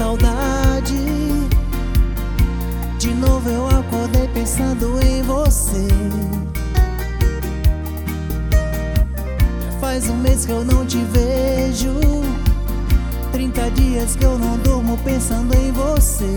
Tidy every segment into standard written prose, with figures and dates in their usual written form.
saudade. De novo eu acordei pensando em você. Já faz um mês que eu não te vejo, 30 dias que eu não durmo pensando em você.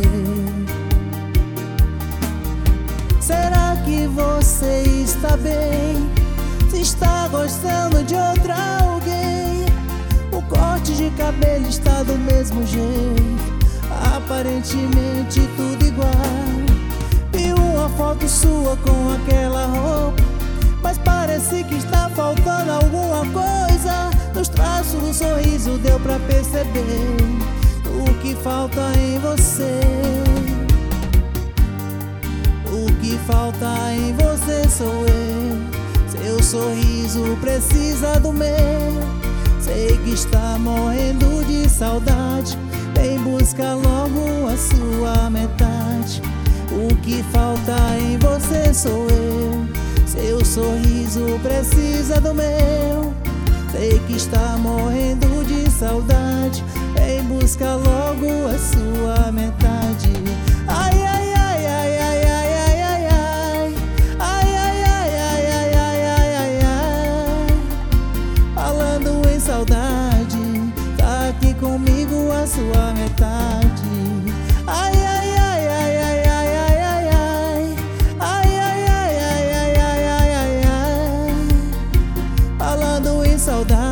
Será que você está bem? Se está gostando de outra alguém? O corte de cabelo está do mesmo jeito, aparentemente tudo igual. Vi uma foto sua com aquela roupa, mas parece que está faltando alguma coisa. Nos traços do sorriso deu pra perceber o que falta em você. O que falta em você sou eu. Seu sorriso precisa do meu. Sei que está morrendo de saudade, vem buscar logo a sua metade. O que falta em você sou eu. Seu sorriso precisa do meu. Sei que está morrendo de saudade, vem buscar logo a sua metade. Ai, ai, ai, ai, ai, ai, ai, ai, ai. Ai, ai, ai, ai, ai, ai, ai, ai, ai. Falando em saudade, tá aqui comigo a sua metade. Ai, ai, ai, ai, ai, ai, ai, ai, ai. Ai, ai, ai, ai, ai, ai, ai, ai, ai. Falando em saudade,